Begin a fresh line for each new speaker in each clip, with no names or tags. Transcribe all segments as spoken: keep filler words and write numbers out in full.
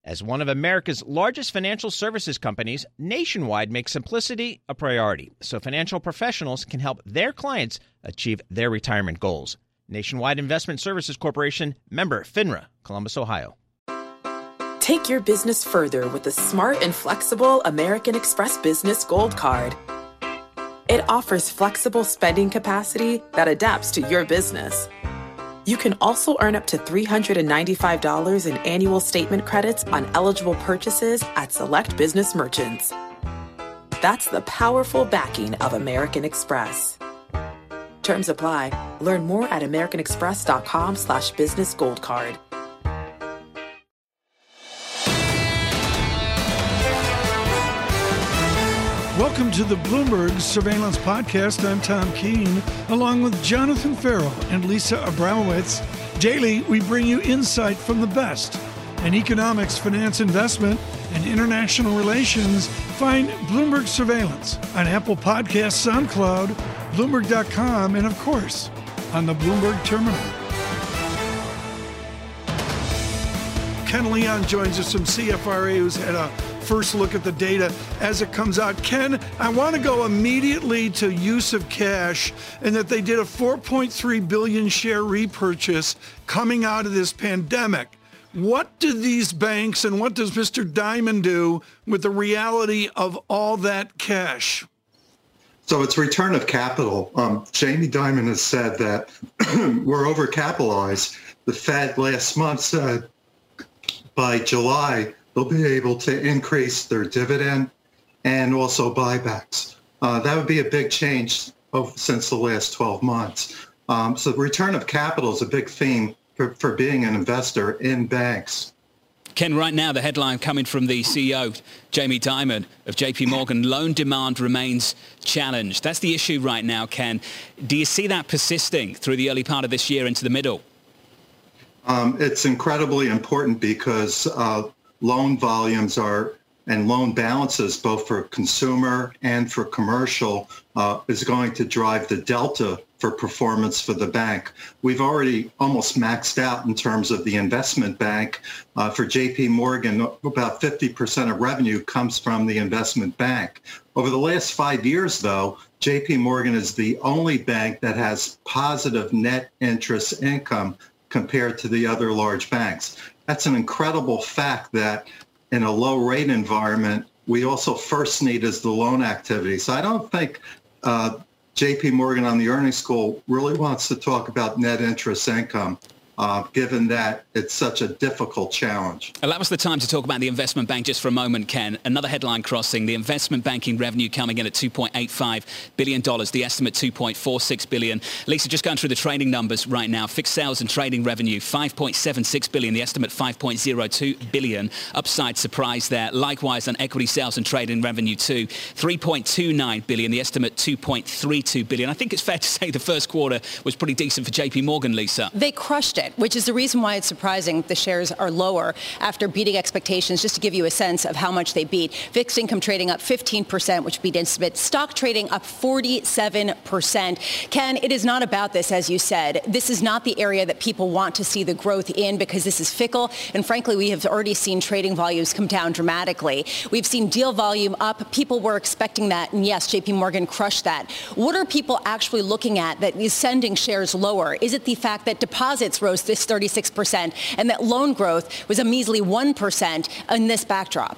As one of America's largest financial services companies, Nationwide makes simplicity a priority so financial professionals can help their clients achieve their retirement goals. Nationwide Investment Services Corporation, member FINRA, Columbus, Ohio.
Take your business further with the smart and flexible American Express Business Gold Card. It offers flexible spending capacity that adapts to your business. You can also earn up to three hundred ninety-five dollars in annual statement credits on eligible purchases at select business merchants. That's the powerful backing of American Express. Terms apply. Learn more at americanexpress.com slash business gold card.
Welcome to the Bloomberg Surveillance Podcast. I'm Tom Keene, along with Jonathan Farrell and Lisa Abramowitz. Daily, we bring you insight from the best in economics, finance, investment, and international relations. Find Bloomberg Surveillance on Apple Podcasts, SoundCloud, Bloomberg dot com, and of course, on the Bloomberg Terminal. Ken Leon joins us from C F R A, who's had a first look at the data as it comes out. Ken, I want to go immediately to use of cash, and that they did a four point three billion share repurchase coming out of this pandemic. What do these banks and what does Mister Dimon do with the reality of all that cash?
So it's return of capital. Um, Jamie Dimon has said that we're overcapitalized. The Fed last month said by July, they'll be able to increase their dividend and also buybacks. Uh, that would be a big change of, since the last twelve months. Um, so the return of capital is a big theme for, for being an investor in banks.
Ken, right now the headline coming from the C E O, Jamie Dimon of J P Morgan, loan demand remains challenged. That's the issue right now, Ken. Do you see that persisting through the early part of this year into the middle?
Um, it's incredibly important because uh, loan volumes are and loan balances, both for consumer and for commercial, uh, is going to drive the delta for performance for the bank. We've already almost maxed out in terms of the investment bank. Uh, for J P Morgan, about fifty percent of revenue comes from the investment bank. Over the last five years, though, J P Morgan is the only bank that has positive net interest income compared to the other large banks. That's an incredible fact that in a low rate environment, we also first need is the loan activity. So I don't think uh, J P Morgan on the earnings call really wants to talk about net interest income, uh, given that it's such a difficult challenge.
Allow us the time to talk about the investment bank just for a moment, Ken. Another headline crossing, the investment banking revenue coming in at two point eight five billion dollars, the estimate two point four six billion dollars. Lisa, just going through the trading numbers right now. Fixed sales and trading revenue, five point seven six billion dollars, the estimate five point zero two billion dollars. Upside surprise there. Likewise on equity sales and trading revenue too, three point two nine billion dollars, the estimate two point three two billion dollars. I think it's fair to say the first quarter was pretty decent for J P Morgan, Lisa.
They crushed it, which is the reason why it's surprising the shares are lower after beating expectations. Just to give you a sense of how much they beat. Fixed income trading up fifteen percent, which beat estimate. Stock trading up forty-seven percent. Ken, it is not about this, as you said. This is not the area that people want to see the growth in because this is fickle. And frankly, we have already seen trading volumes come down dramatically. We've seen deal volume up. People were expecting that. And yes, J P Morgan crushed that. What are people actually looking at that is sending shares lower? Is it the fact that deposits rose this thirty-six percent and that loan growth was a measly one percent in this backdrop?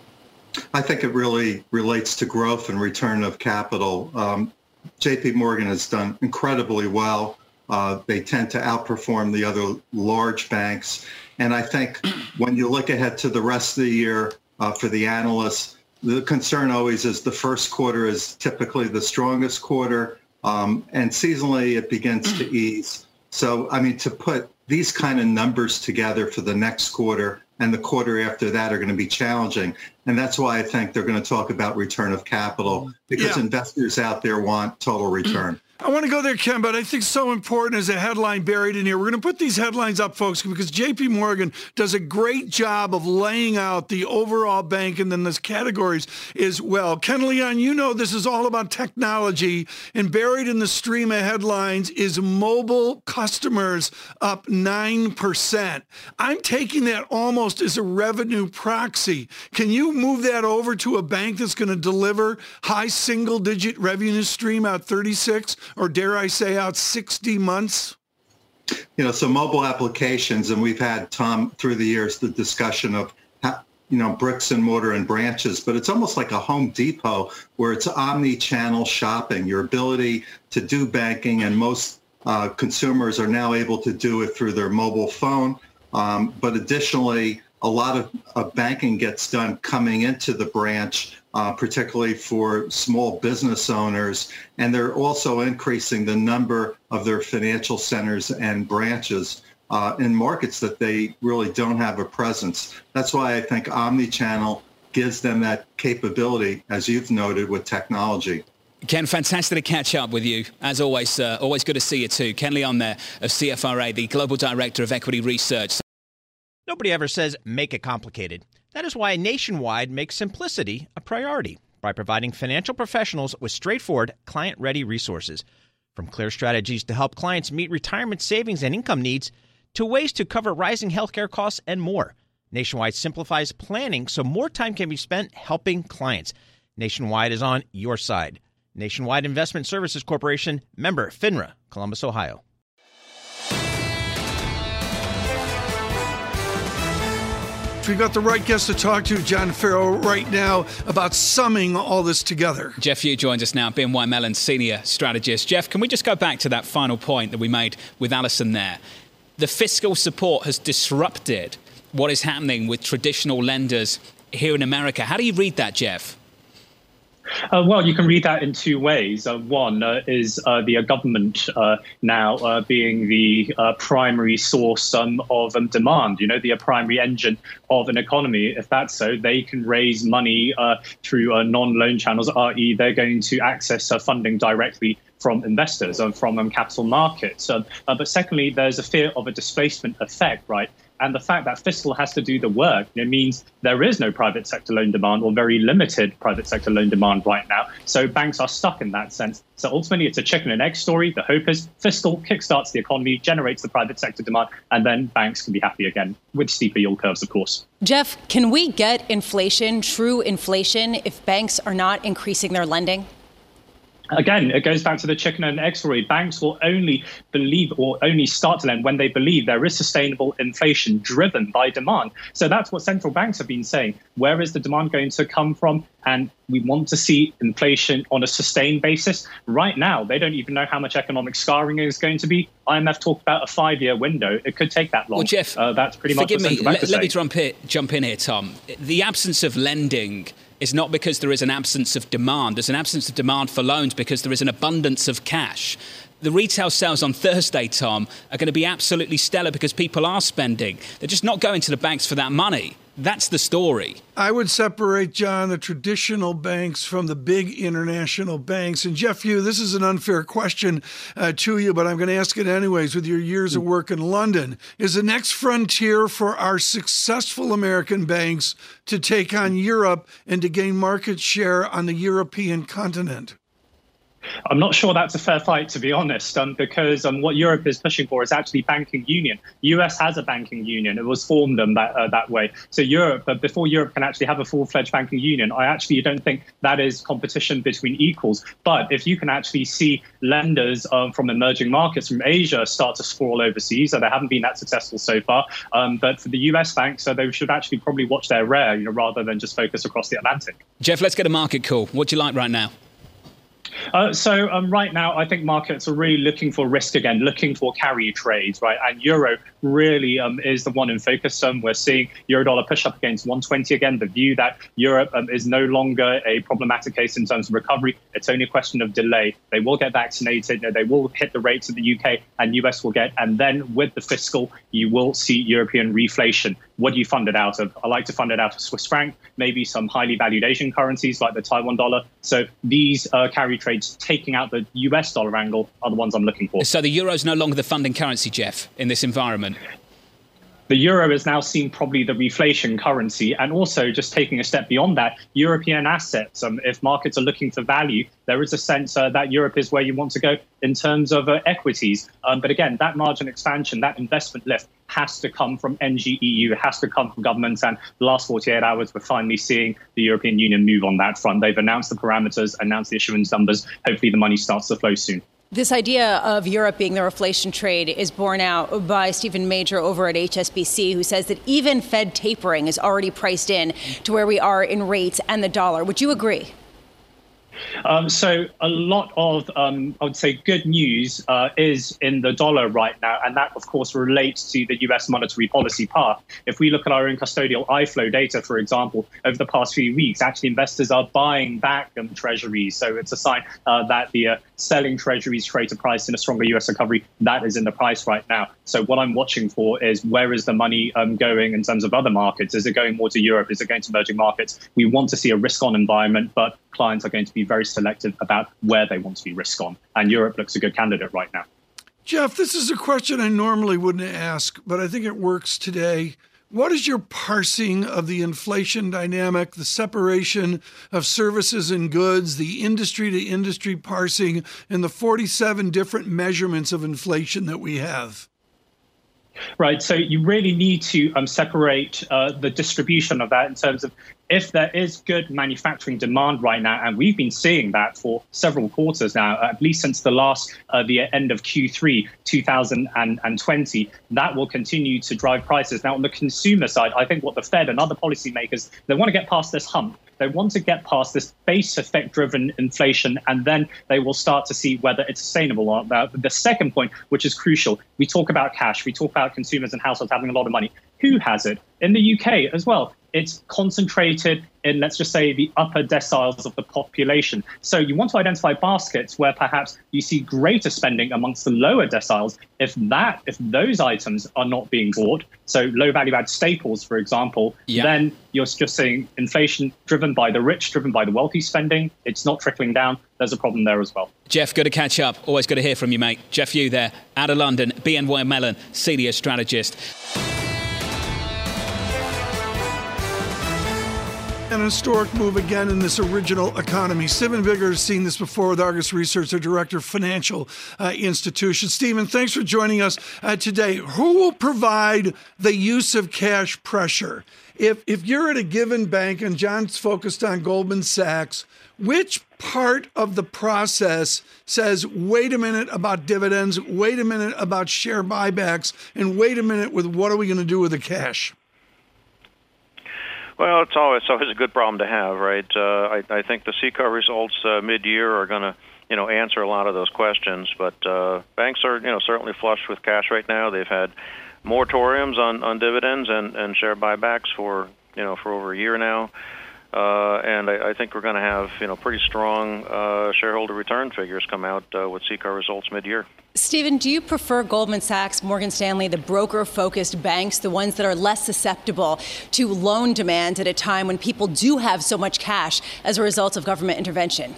I think it really relates to growth and return of capital. Um, J P Morgan has done incredibly well. Uh, they tend to outperform the other large banks. And I think when you look ahead to the rest of the year uh, for the analysts, the concern always is the first quarter is typically the strongest quarter, um, and seasonally it begins to ease. So, I mean, to put these kind of numbers together for the next quarter and the quarter after that are going to be challenging. And that's why I think they're going to talk about return of capital, because
yeah.
investors out there want total return.
I want to go there, Ken, but I think so important is a headline buried in here. We're going to put these headlines up, folks, because J P Morgan does a great job of laying out the overall bank and then those categories as well. Ken Leon, you know this is all about technology, and buried in the stream of headlines is mobile customers up nine percent. I'm taking that almost as a revenue proxy. Can you move that over to a bank that's going to deliver high single-digit revenue stream out thirty-six? Or dare I say out sixty months?
You know, so mobile applications, and we've had, Tom, through the years, the discussion of, you know, bricks and mortar and branches, but it's almost like a Home Depot where it's omni-channel shopping, your ability to do banking, and most uh, consumers are now able to do it through their mobile phone. Um, but additionally, a lot of, of banking gets done coming into the branch, Uh, particularly for small business owners, and they're also increasing the number of their financial centers and branches uh, in markets that they really don't have a presence. That's why I think omni-channel gives them that capability, as you've noted, with technology.
Ken, fantastic to catch up with you. As always, uh, always good to see you too. Ken Leon there of C F R A, the Global Director of Equity Research.
Nobody ever says make it complicated. That is why Nationwide makes simplicity a priority by providing financial professionals with straightforward, client-ready resources. From clear strategies to help clients meet retirement savings and income needs, to ways to cover rising healthcare costs and more. Nationwide simplifies planning so more time can be spent helping clients. Nationwide is on your side. Nationwide Investment Services Corporation, member FINRA, Columbus, Ohio.
We've got the right guest to talk to, John Farrow, right now about summing all this together.
Jeff Yu joins us now, B N Y Mellon senior strategist. Jeff, can we just go back to that final point that we made with Alison there? The fiscal support has disrupted what is happening with traditional lenders here in America. How do you read that, Jeff?
Uh, well, you can read that in two ways. Uh, one uh, is uh, the uh, government uh, now uh, being the uh, primary source um, of um, demand, you know, the uh, primary engine of an economy. If that's so, they can raise money uh, through uh, non-loan channels, that is they're going to access uh, funding directly from investors and from um, capital markets. Um, uh, but secondly, there's a fear of a displacement effect, right? And the fact that fiscal has to do the work, it means there is no private sector loan demand, or very limited private sector loan demand right now. So banks are stuck in that sense. So ultimately, it's a chicken and egg story. The hope is fiscal kickstarts the economy, generates the private sector demand, and then banks can be happy again, with steeper yield curves, of course.
Jeff, can we get inflation, true inflation, if banks are not increasing their lending?
Again, it goes back to the chicken and egg story. Banks will only believe or only start to lend when they believe there is sustainable inflation driven by demand. So that's what central banks have been saying. Where is the demand going to come from? And we want to see inflation on a sustained basis. Right now, they don't even know how much economic scarring is going to be. I M F talked about a five-year window. It could take that long.
Well, Jeff,
uh, that's pretty much what
me,
central banks
let,
are
let me
saying.
jump, here, jump in here, Tom. The absence of lending is not because there is an absence of demand. There's an absence of demand for loans because there is an abundance of cash. The retail sales on Thursday, Tom, are going to be absolutely stellar because people are spending. They're just not going to the banks for that money. That's the story.
I would separate, John, the traditional banks from the big international banks. And Jeff Yu, this is an unfair question uh, to you, but I'm going to ask it anyways with your years of work in London. Is the next frontier for our successful American banks to take on Europe and to gain market share on the European continent?
I'm not sure that's a fair fight, to be honest, um, because um, what Europe is pushing for is actually banking union. U S has a banking union. It was formed um, that, uh, that way. So Europe, uh, before Europe can actually have a full-fledged banking union, I actually don't think that is competition between equals. But if you can actually see lenders um, from emerging markets, from Asia, start to sprawl overseas, so they haven't been that successful so far. Um, but for the U S banks, so they should actually probably watch their rear, you know, rather than just focus across the Atlantic.
Jeff, let's get a market call. What do you like right now?
Uh, so um, right now, I think markets are really looking for risk again, looking for carry trades, right? And euro really um, is the one in focus. Um, we're seeing Eurodollar push up against one twenty again. The view that Europe um, is no longer a problematic case in terms of recovery. It's only a question of delay. They will get vaccinated. They will hit the rates of the U K and U S will get. And then with the fiscal, you will see European reflation. What do you fund it out of? I like to fund it out of Swiss franc, maybe some highly valued Asian currencies like the Taiwan dollar. So these uh, carry trades taking out the U S dollar angle are the ones I'm looking for.
So the euro is no longer the funding currency, Jeff, in this environment?
The euro is now seen probably the reflation currency, and also just taking a step beyond that, European assets. Um, if markets are looking for value, there is a sense uh, that Europe is where you want to go in terms of uh, equities. Um, but again, that margin expansion, that investment lift has to come from N G E U, it has to come from governments. And the last forty-eight hours, we're finally seeing the European Union move on that front. They've announced the parameters, announced the issuance numbers. Hopefully the money starts to flow soon.
This idea of Europe being the reflation trade is borne out by Stephen Major over at H S B C, who says that even Fed tapering is already priced in to where we are in rates and the dollar. Would you agree?
Um, so a lot of, um, I would say, good news uh, is in the dollar right now. And that, of course, relates to the U S monetary policy path. If we look at our own custodial I flow data, for example, over the past few weeks, actually investors are buying back um, treasuries. So it's a sign uh, that the uh, selling treasuries trade a price in a stronger U S recovery. That is in the price right now. So what I'm watching for is where is the money um, going in terms of other markets? Is it going more to Europe? Is it going to emerging markets? We want to see a risk-on environment, but clients are going to be very selective about where they want to be risk on. And Europe looks a good candidate right now.
Jeff, this is a question I normally wouldn't ask, but I think it works today. What is your parsing of the inflation dynamic, the separation of services and goods, the industry to industry parsing, and the forty-seven different measurements of inflation that we have?
Right. So you really need to um, separate uh, the distribution of that in terms of if there is good manufacturing demand right now, and we've been seeing that for several quarters now, at least since the last, uh, the end of Q three two thousand twenty, that will continue to drive prices. Now, on the consumer side, I think what the Fed and other policymakers, they want to get past this hump. They want to get past this base effect-driven inflation, and then they will start to see whether it's sustainable or not. The second point, which is crucial, we talk about cash, we talk about consumers and households having a lot of money. Who has it? In the U K as well, it's concentrated in, let's just say, the upper deciles of the population. So you want to identify baskets where perhaps you see greater spending amongst the lower deciles. If that, if those items are not being bought, so low value add staples, for example, yeah. then you're just seeing inflation driven by the rich, driven by the wealthy spending. It's not trickling down. There's a problem there as well.
Jeff, good to catch up. Always good to hear from you, mate. Jeff Yu there, out of London, B N Y Mellon, senior strategist.
An historic move again in this original economy. Stephen Vigor has seen this before with Argus Research, their director of financial uh, institutions. Stephen, thanks for joining us uh, today. Who will provide the use of cash pressure? If if you're at a given bank, and John's focused on Goldman Sachs, which part of the process says, wait a minute about dividends, wait a minute about share buybacks, and wait a minute with what are we going to do with the cash?
Well, it's always, it's always a good problem to have, right? Uh, I, I think the C C A R results uh, mid-year are going to, you know, answer a lot of those questions. But uh, banks are, you know, certainly flush with cash right now. They've had moratoriums on, on dividends and, and share buybacks for, you know, for over a year now. Uh, and I, I think we're going to have, you know, pretty strong uh, shareholder return figures come out uh, with C C A R results mid-year.
Stephen, do you prefer Goldman Sachs, Morgan Stanley, the broker-focused banks, the ones that are less susceptible to loan demand at a time when people do have so much cash as a result of government intervention?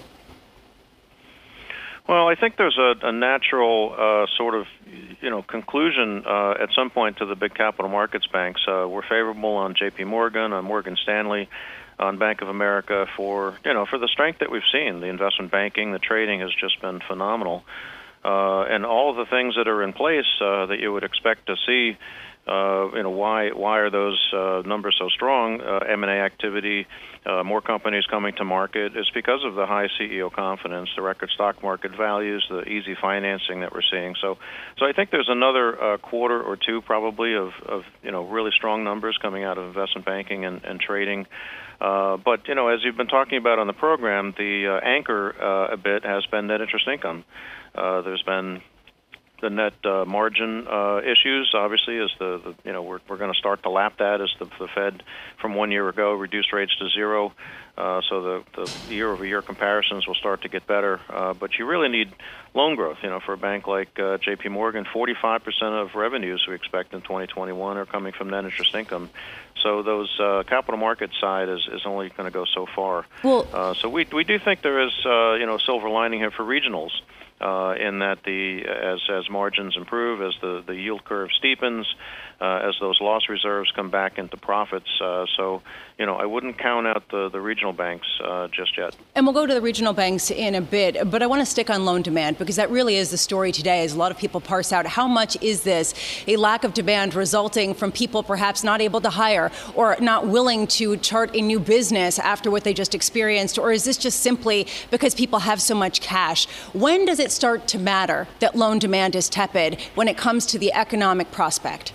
Well, I think there's a, a natural uh, sort of, you know, conclusion uh, at some point to the big capital markets banks. Uh, we're favorable on J P Morgan, on Morgan Stanley, on Bank of America for, you know, for the strength that we've seen. The investment banking, the trading has just been phenomenal. Uh, and all of the things that are in place uh, that you would expect to see, uh, you know, why why are those uh, numbers so strong? Uh, M and A activity, uh, more companies coming to market, is because of the high C E O confidence, the record stock market values, the easy financing that we're seeing. So, so I think there's another uh, quarter or two probably of, of you know really strong numbers coming out of investment banking and, and trading. Uh, but, you know, as you've been talking about on the program, the uh, anchor uh, a bit has been net interest income. Uh, there's been the net uh, margin uh, issues. Obviously, as the, the you know we're we're going to start to lap that as the, the Fed from one year ago reduced rates to zero. Uh, so the, the year-over-year comparisons will start to get better. Uh, but you really need loan growth. You know, for a bank like uh, J P Morgan, forty-five percent of revenues we expect in twenty twenty-one are coming from net interest income. So those uh, capital market side is, is only going to go so far.
Well,
uh, so we we do think there is uh, you know silver lining here for regionals. Uh, in that the as as margins improve, as the, the yield curve steepens, uh, as those loss reserves come back into profits. Uh, so, you know, I wouldn't count out the, the regional banks uh, just yet.
And we'll go to the regional banks in a bit, but I want to stick on loan demand because that really is the story today as a lot of people parse out how much is this a lack of demand resulting from people perhaps not able to hire or not willing to chart a new business after what they just experienced, or is this just simply because people have so much cash? When does it start to matter that loan demand is tepid when it comes to the economic prospect?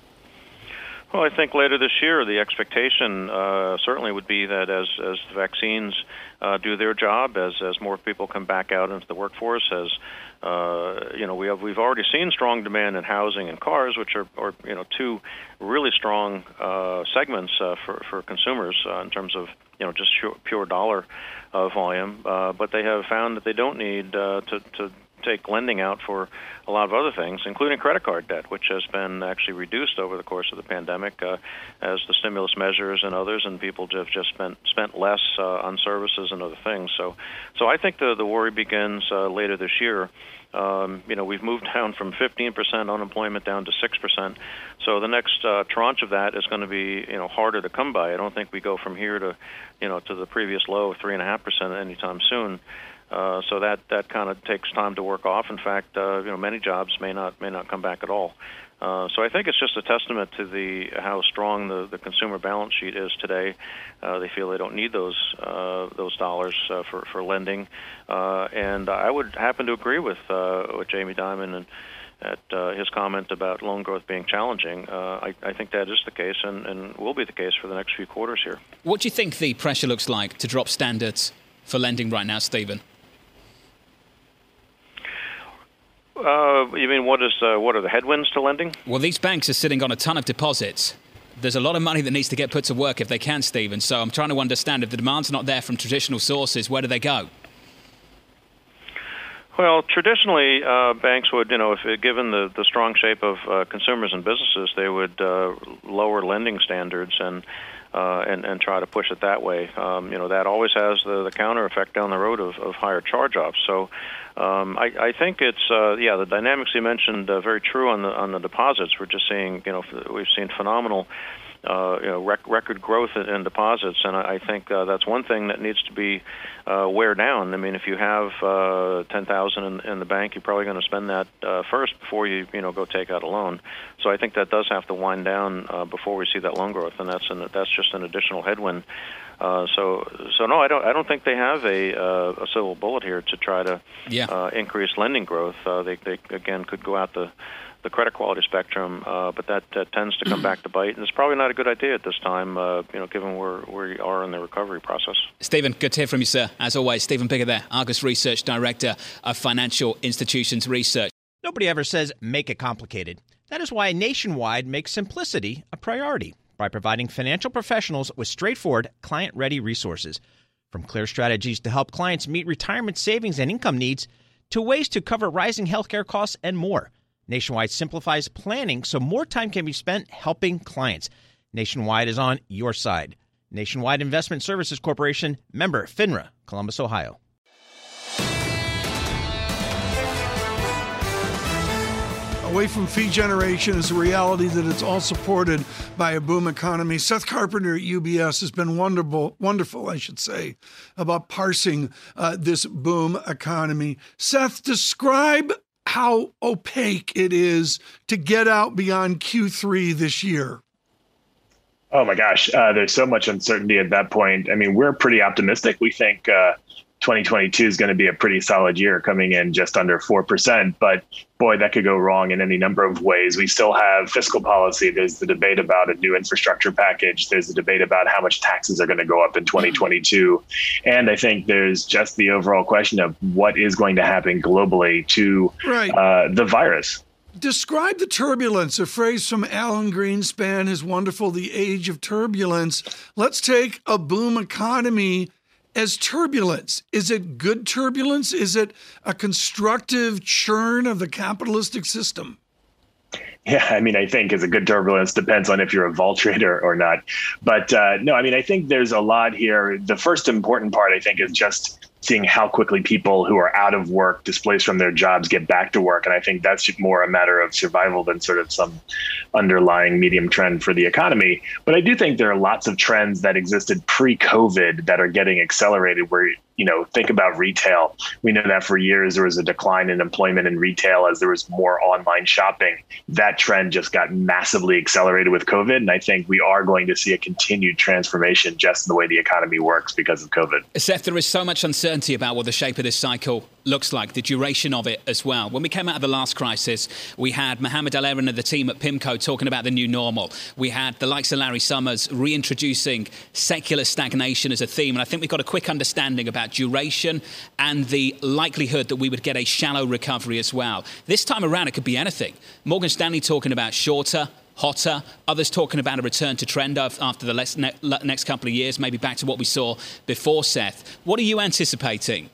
Well, I think later this year, the expectation uh, certainly would be that as, as the vaccines uh, do their job, as, as more people come back out into the workforce, as uh, you know, we have we've already seen strong demand in housing and cars, which are, are you know two really strong uh, segments uh, for for consumers uh, in terms of you know just pure, pure dollar uh, volume. Uh, but they have found that they don't need uh, to to take lending out for a lot of other things, including credit card debt, which has been actually reduced over the course of the pandemic uh, as the stimulus measures and others, and people have just spent spent less uh, on services and other things. So, so I think the the worry begins uh, later this year. Um, you know, we've moved down from fifteen percent unemployment down to six percent. So the next uh, tranche of that is going to be, you know, harder to come by. I don't think we go from here to, you know, to the previous low of three and a half percent anytime soon. Uh, so that, that kind of takes time to work off. In fact, uh, you know, many jobs may not may not come back at all. Uh, so I think it's just a testament to the how strong the, the consumer balance sheet is today. Uh, they feel they don't need those uh, those dollars uh, for for lending, uh, and I would happen to agree with uh, with Jamie Dimon and at uh, his comment about loan growth being challenging. Uh, I, I think that is the case, and, and will be the case for the next few quarters here.
What do you think the pressure looks like to drop standards for lending right now, Stephen?
Uh, you mean what is uh, what are the headwinds to lending?
Well, these banks are sitting on a ton of deposits. There's a lot of money that needs to get put to work if they can, Stephen. So I'm trying to understand, if the demand's not there from traditional sources, where do they go?
Well, traditionally, uh, banks would, you know, if given the, the strong shape of uh, consumers and businesses, they would uh, lower lending standards and uh, and and try to push it that way. Um, you know, that always has the, the counter effect down the road of, of higher charge-offs. So um, I, I think it's uh, yeah, the dynamics you mentioned uh, very true on the on the deposits. We're just seeing, you know, we've seen phenomenal. Uh, you know, rec- record growth in, in deposits, and I, I think uh, that's one thing that needs to be uh, wear down. I mean, if you have uh, ten thousand in, in the bank, you're probably going to spend that uh, first before you you know go take out a loan. So I think that does have to wind down uh, before we see that loan growth, and that's an, that's just an additional headwind. Uh, so so no, I don't I don't think they have a uh, a silver bullet here to try to
yeah.
uh, increase lending growth. Uh, they they again could go out the the credit quality spectrum, uh, but that, that tends to come back to bite, and it's probably not a good idea at this time, uh, you know, given where, where we are in the recovery process.
Stephen, good to hear from you, sir. As always, Stephen Piggott there, Argus Research Director of Financial Institutions Research.
Nobody ever says make it complicated. That is why Nationwide makes simplicity a priority by providing financial professionals with straightforward, client-ready resources. From clear strategies to help clients meet retirement savings and income needs, to ways to cover rising healthcare costs and more. Nationwide simplifies planning so more time can be spent helping clients. Nationwide is on your side. Nationwide Investment Services Corporation, member FINRA, Columbus, Ohio.
Away from fee generation is a reality that it's all supported by a boom economy. Seth Carpenter at U B S has been wonderful, wonderful, I should say, about parsing uh, this boom economy. Seth, describe how opaque it is to get out beyond Q three this year.
Oh my gosh, uh, there's so much uncertainty at that point. I mean, we're pretty optimistic. We think uh, twenty twenty-two is going to be a pretty solid year, coming in just under four percent. But boy, that could go wrong in any number of ways. We still have fiscal policy. There's the debate about a new infrastructure package. There's the debate about how much taxes are going to go up in twenty twenty-two. And I think there's just the overall question of what is going to happen globally to
right.
uh, the virus.
Describe the turbulence, a phrase from Alan Greenspan, his wonderful The Age of Turbulence. Let's take a boom economy as turbulence. Is it good turbulence? Is it a constructive churn of the capitalistic system?
Yeah, I mean, I think it's a good turbulence. Depends on if you're a vol trader or not. But uh, no, I mean, I think there's a lot here. The first important part, I think, is just seeing how quickly people who are out of work, displaced from their jobs, get back to work. And I think that's more a matter of survival than sort of some underlying medium trend for the economy. But I do think there are lots of trends that existed pre-COVID that are getting accelerated where, you know, think about retail. We know that for years there was a decline in employment in retail as there was more online shopping. That trend just got massively accelerated with COVID. And I think we are going to see a continued transformation just in the way the economy works because of COVID.
Seth, there is so much uncertainty about what the shape of this cycle looks like, the duration of it as well. When we came out of the last crisis, we had Mohamed El-Erian and the team at PIMCO talking about the new normal. We had the likes of Larry Summers reintroducing secular stagnation as a theme. And I think we've got a quick understanding about duration and the likelihood that we would get a shallow recovery as well. This time around, it could be anything. Morgan Stanley talking about shorter, hotter, others talking about a return to trend after the next couple of years, maybe back to what we saw before, Seth. What are you anticipating?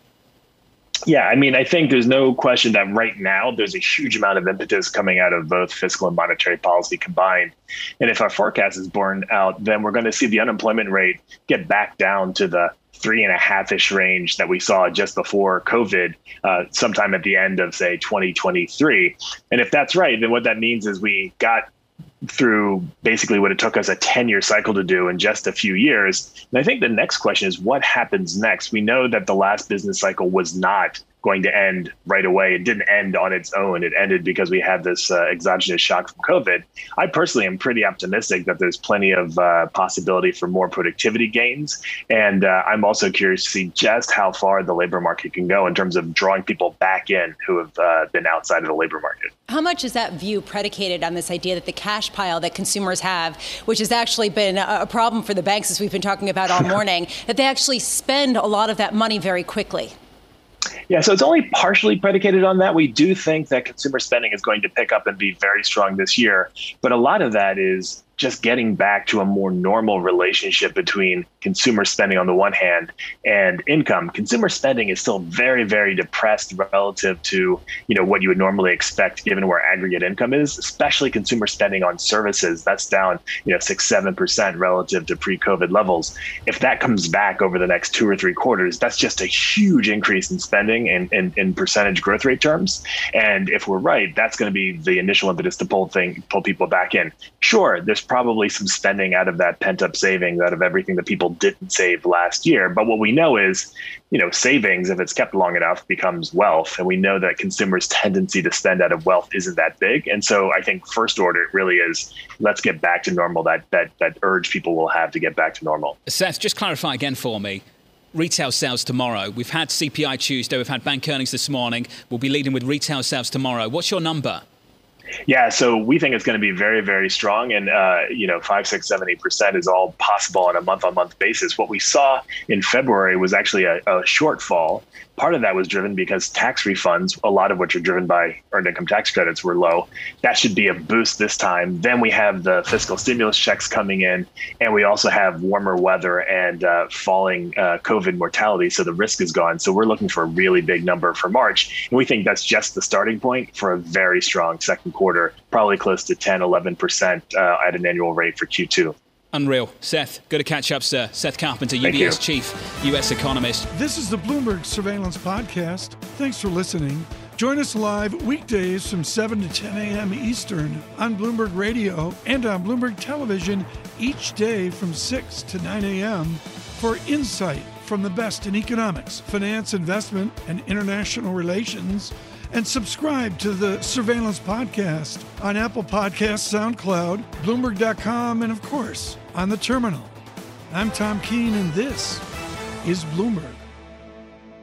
Yeah, I mean, I think there's no question that right now there's a huge amount of impetus coming out of both fiscal and monetary policy combined. And if our forecast is borne out, then we're going to see the unemployment rate get back down to the three and a half-ish range that we saw just before COVID, uh, sometime at the end of, say, twenty twenty-three. And if that's right, then what that means is we got through basically what it took us a ten-year cycle to do in just a few years. And I think the next question is what happens next? We know that the last business cycle was not going to end right away. It didn't end on its own. It ended because we had this uh, exogenous shock from COVID. I personally am pretty optimistic that there's plenty of uh, possibility for more productivity gains. And uh, I'm also curious to see just how far the labor market can go in terms of drawing people back in who have uh, been outside of the labor market.
How much is that view predicated on this idea that the cash pile that consumers have, which has actually been a problem for the banks, as we've been talking about all morning, that they actually spend a lot of that money very quickly?
Yeah, so it's only partially predicated on that. We do think that consumer spending is going to pick up and be very strong this year. But a lot of that is just getting back to a more normal relationship between consumer spending on the one hand and income. Consumer spending is still very, very depressed relative to, you know, what you would normally expect given where aggregate income is, especially consumer spending on services. That's down, you know, six, seven percent relative to pre-COVID levels. If that comes back over the next two or three quarters, that's just a huge increase in spending in, in, in percentage growth rate terms. And if we're right, that's going to be the initial impetus to pull thing, pull people back in. Sure, there's probably some spending out of that pent-up savings, out of everything that people didn't save last year. But what we know is, you know, savings, if it's kept long enough, becomes wealth. And we know that consumers' tendency to spend out of wealth isn't that big. And so I think first order it really is, let's get back to normal, that that that urge people will have to get back to normal.
Seth, just clarify again for me. Retail sales tomorrow. We've had C P I Tuesday. We've had bank earnings this morning. We'll be leading with retail sales tomorrow. What's your number?
Yeah, so we think it's going to be very, very strong. And, uh, you know, five, six, seven, eight percent is all possible on a month on month basis. What we saw in February was actually a, a shortfall. Part of that was driven because tax refunds, a lot of which are driven by earned income tax credits, were low. That should be a boost this time. Then we have the fiscal stimulus checks coming in, and we also have warmer weather and uh, falling uh, COVID mortality. So the risk is gone. So we're looking for a really big number for March. And we think that's just the starting point for a very strong second quarter, probably close to ten, eleven percent uh, at an annual rate for Q two.
Unreal. Seth, good to catch up, sir. Seth Carpenter, U B S Chief U S Economist.
This is the Bloomberg Surveillance Podcast. Thanks for listening. Join us live weekdays from seven to ten a.m. Eastern on Bloomberg Radio and on Bloomberg Television each day from six to nine a.m. for insight from the best in economics, finance, investment, and international relations. And subscribe to the Surveillance Podcast on Apple Podcasts, SoundCloud, Bloomberg dot com, and of course, on the terminal. I'm Tom Keene, and this is Bloomberg.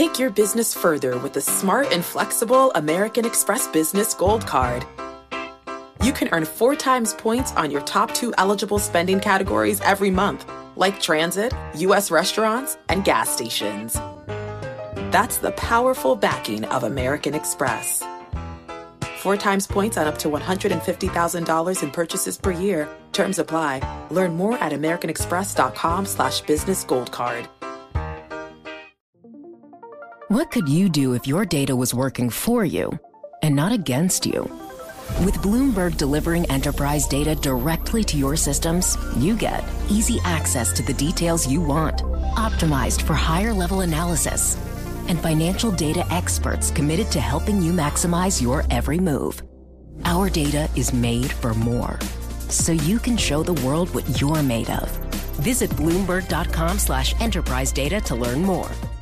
Take your business further with the smart and flexible American Express Business Gold Card. You can earn four times points on your top two eligible spending categories every month, like transit, U S restaurants, and gas stations. That's the powerful backing of American Express. Four times points on up to one hundred fifty thousand dollars in purchases per year. Terms apply. Learn more at americanexpress.com slash business gold card.
What could you do if your data was working for you and not against you? With Bloomberg delivering enterprise data directly to your systems, you get easy access to the details you want, optimized for higher level analysis, and financial data experts committed to helping you maximize your every move. Our data is made for more, so you can show the world what you're made of. Visit Bloomberg.com slash enterprise data to learn more.